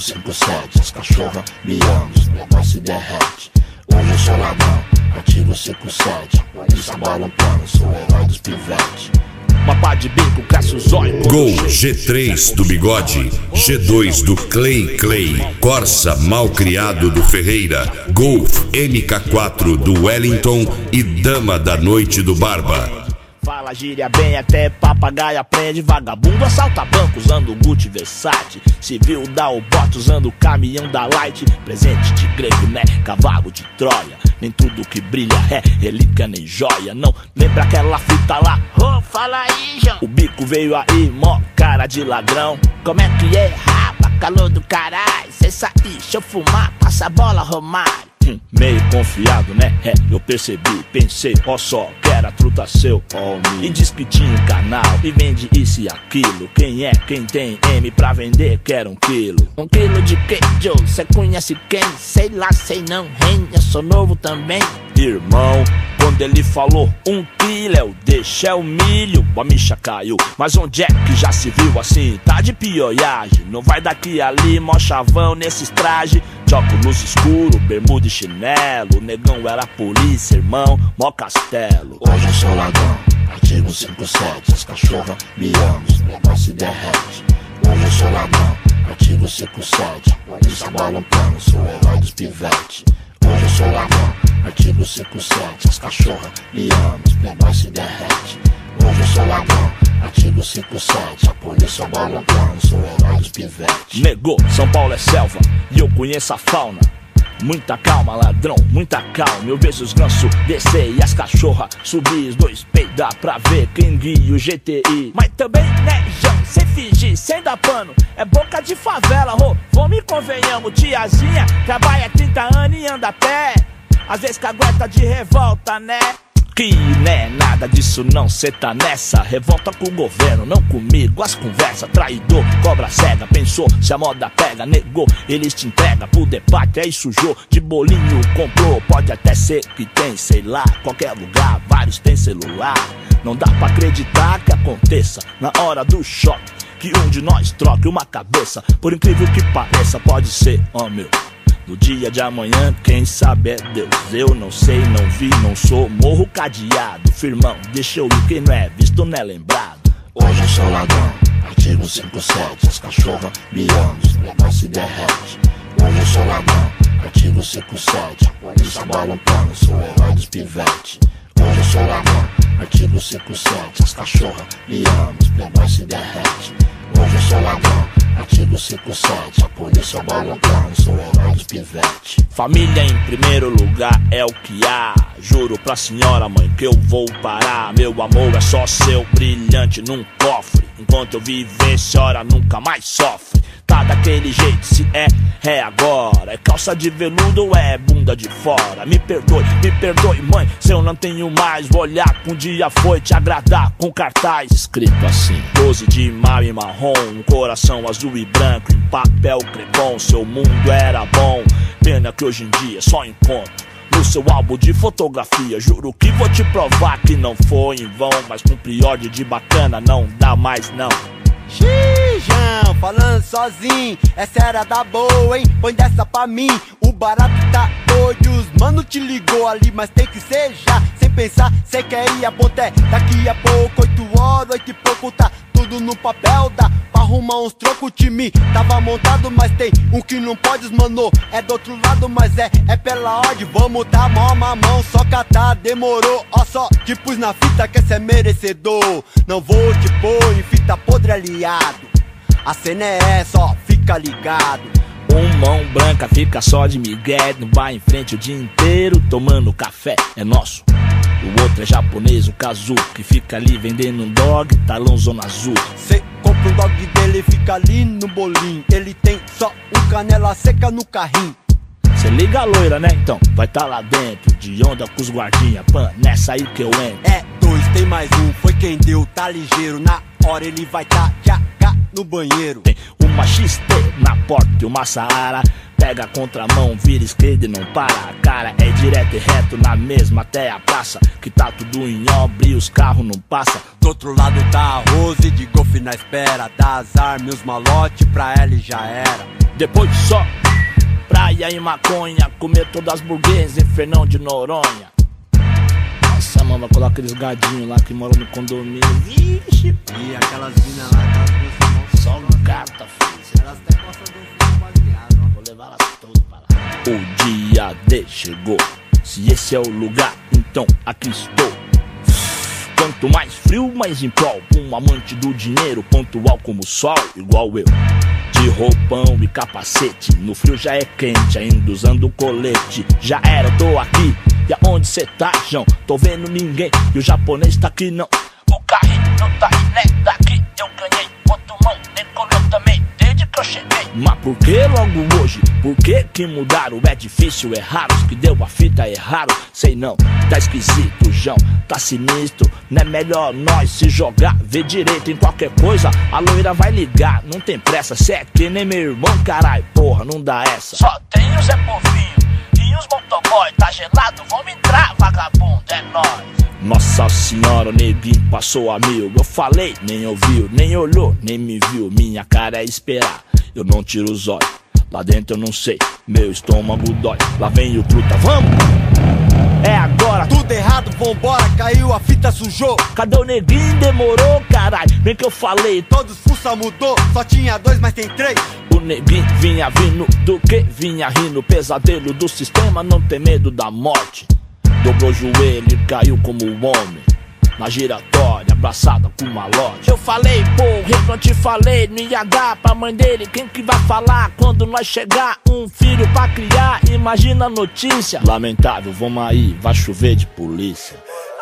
57, as cachorras me amam, os negócios se derrete. Hoje eu sou ladrão, artigo 57, polícia balançando, sou o herói dos pivetes. Mapa de bico, cresce os olhos. Gol G3 do Bigode, G2 do Clay, Corsa Malcriado do Ferreira, Golf MK4 do Wellington e Dama da Noite do Barba. Fala gíria bem, até papagaio aprende. Vagabundo assalta banco usando Gucci Versace. Civil dá o bote usando o caminhão da Light. Presente de grego, né? Cavalo de Troia. Nem tudo que brilha é relíquia nem joia. Não lembra aquela fita lá? Oh, fala aí, João. O bico veio aí, mó cara de ladrão. Como é que é, rapa? Calor do caralho. Cê sair, deixa eu fumar, passa a bola, Romário. Meio confiado, né? É, eu percebi, pensei, ó só, que era truta seu, e diz que tinha um canal e vende isso e aquilo. Quem é, quem tem M pra vender, quer 1 quilo. 1 quilo de quê, Joe? Cê conhece quem? Sei lá, sei não, hein? Eu sou novo também. Irmão, quando ele falou 1 quilo, é o deixa, é o milho. A micha caiu, mas onde é que já se viu assim? Tá de pioiagem, não vai daqui a ali, mó chavão nesses trajes. De óculos escuro, bermuda e chinelo. O negão era polícia, irmão, mó castelo. Hoje eu sou ladrão, artigo 57, as cachorras me amam, os negócios se derrete. Hoje eu sou ladrão, artigo 57, polícia balançando, sou o herói dos pivetes. Hoje eu sou ladrão, artigo 57, as cachorras me amam, os negócios se derrete. Hoje eu sou ladrão, artigo 57, a polícia balançando, sou o herói dos pivetes. Negou, São Paulo é selva e eu conheço a fauna. Muita calma, ladrão, muita calma. Eu vejo os gansos descer e as cachorras subir. Os dois peidar pra ver quem guia o GTI. Mas também, né, João, sem fingir, sem dar pano. É boca de favela, vamos e convenhamos. Tiazinha trabalha 30 anos e anda a pé. Às vezes cagueta de revolta, né? Que né, nada disso não, cê tá nessa. Revolta com o governo, não comigo. As conversas, traidor, cobra cega. Pensou, se a moda pega, negou. Eles te entregam pro debate, aí sujou. De bolinho comprou, pode até ser que tem, sei lá. Qualquer lugar, vários tem celular. Não dá pra acreditar que aconteça na hora do choque, que um de nós troque uma cabeça. Por incrível que pareça, pode ser, ó meu. No dia de amanhã, quem sabe é Deus. Eu não sei, não vi, não sou. Morro cadeado, firmão, deixa eu ir. Quem não é visto não é lembrado. Hoje eu sou ladrão, artigo 57, as cachorras me amam, os negócios se derrete. Hoje eu sou ladrão, artigo 57, a polícia balançando, sou o herói dos pivetes. Hoje eu sou ladrão, artigo 57, as cachorras me amam, os negócios se derrete. Hoje eu sou ladrão, artigo 57, a polícia balançando, sou o herói dos pivetes. Família em primeiro lugar é o que há. Juro pra senhora mãe que eu vou parar. Meu amor é só seu, brilhante num cofre. Enquanto eu viver, senhora nunca mais sofre. Tá daquele jeito, se é agora. É calça de veludo ou é bunda de fora? Me perdoe mãe, se eu não tenho mais. Vou olhar que um dia foi te agradar com cartaz escrito assim: 12 de maio em marrom, um coração azul e branco em papel crepom. Seu mundo era bom, pena que hoje em dia só encontro no seu álbum de fotografia. Juro que vou te provar que não foi em vão, mas com priorde de bacana não dá mais não. Xijão, falando sozinho, essa era da boa, hein? Põe dessa pra mim, o barato tá doido. Os mano te ligou ali, mas tem que ser já. Sem pensar, cê quer ir a ponté. Daqui a pouco, 8 horas, 8 e pouco, tá tudo no papel. Dá pra arrumar uns trocos, o time tava montado, mas tem um que não pode, mano. É do outro lado, mas é pela ordem. Vamos dar mó mamão, só catar, demorou. Ó só, te pus na fita que cê é merecedor. Não vou te pôr em fita podre aliado. A cena é essa, ó, fica ligado. Um mão branca fica só de migué, não vai em frente o dia inteiro tomando café, é nosso. O outro é japonês, o Kazu, que fica ali vendendo um dog, talão zona azul. Cê compra um dog dele, fica ali no bolinho. Ele tem só um canela seca no carrinho. Cê liga a loira, né? Então vai tá lá dentro, de onda com os guardinha, pan, nessa aí que eu entro. É dois, tem mais um, foi quem deu, tá ligeiro. Na hora ele vai tá já cá no banheiro. Tem uma XT na porta e uma Saara. Pega a contramão, vira esquerda e não para. A cara é direto e reto na mesma até a praça, que tá tudo em obra e os carros não passam. Do outro lado tá a Rose de golfe na espera, dá as armas e os malote pra ela e já era. Depois de só praia e maconha, comer todas as burguesas em Fernão de Noronha. Nossa, mano, vai colocar aqueles gadinhos lá que moram no condomínio. Vixe, e aquelas minas lá, aquelas duas só gata, filho. elas até gostam do filme baseado, ó. Vou levar elas todas pra lá. O dia D chegou. Se esse é o lugar, então aqui estou. Quanto mais frio, mais em prol. Um amante do dinheiro, pontual como o sol, igual eu. De roupão e capacete, no frio já é quente, ainda usando colete. Já era, eu tô aqui, e aonde cê tá, João? Tô vendo ninguém, e o japonês tá aqui não. O carrinho não tá aí, né? Daqui eu ganhei, outro mão, decolou também, desde que eu cheguei. Mas por que logo hoje? Por que mudaram? É difícil, é raro, os que deu a fita é raro. Sei não, tá esquisito, João, tá sinistro. Não é melhor nós se jogar, ver direito em qualquer coisa. A loira vai ligar, não tem pressa. Cê é que nem meu irmão, carai, porra, não dá essa. Só tem o Zé Povinho e os motoboy. Tá gelado, vamos entrar, vagabundo, é nóis. Nossa senhora, o neguinho passou a mil. Eu falei, nem ouviu, nem olhou, nem me viu. Minha cara é esperar, eu não tiro os olhos. Lá dentro eu não sei, meu estômago dói. Lá vem o truta, vamos! É agora! Tudo errado, vambora, caiu, a fita sujou. Cadê o neguinho? Demorou, caralho. Bem que eu falei, Todos fuça mudou, só tinha 2, mas tem 3. o neguinho vinha vindo do que? Vinha rindo, pesadelo do sistema, não tem medo da morte. Dobrou o joelho e caiu como um homem na giratória, abraçada com malote. Eu falei, porra, eu te falei, não ia dar pra mãe dele. Quem que vai falar quando nós chegar? Um filho pra criar, imagina a notícia. Lamentável, vamos aí, vai chover de polícia.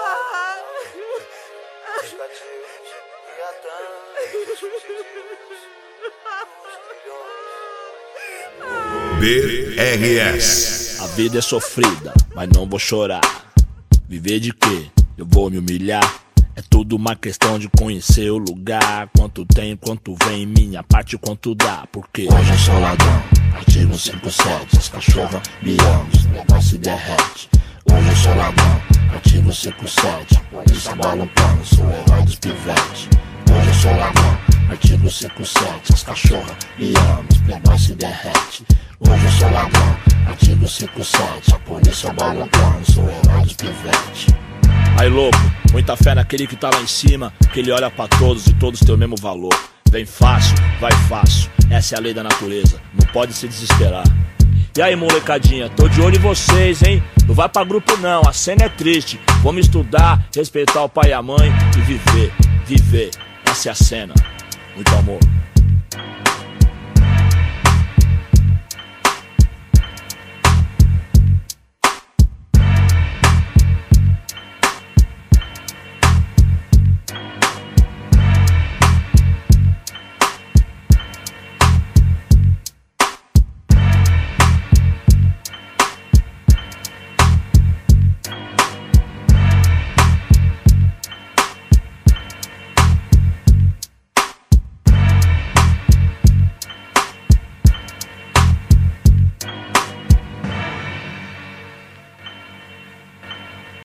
BRS. A vida é sofrida, mas não vou chorar. Viver de quê? Eu vou me humilhar. É tudo uma questão de conhecer o lugar. Quanto tem, quanto vem, minha parte, quanto dá. Porque Hoje eu sou ladrão, artigo 57. As cachorras me amam, os negócios se derrete. Hoje eu sou ladrão, artigo 57. Polícia balançando, sou o herói dos pivetes. Hoje eu sou ladrão, artigo 57. As cachorras me amam, os negócios se derrete. Hoje eu sou ladrão, artigo 57. A polícia balançando, sou o herói dos pivetes. aí louco, muita fé naquele que tá lá em cima, que ele olha pra todos e todos têm o mesmo valor. Vem fácil, vai fácil, essa é a lei da natureza, não pode se desesperar. E aí molecadinha, tô de olho em vocês, hein? Não vai pra grupo não, a cena é triste. Vamos estudar, respeitar o pai e a mãe e viver, essa é a cena. Muito amor.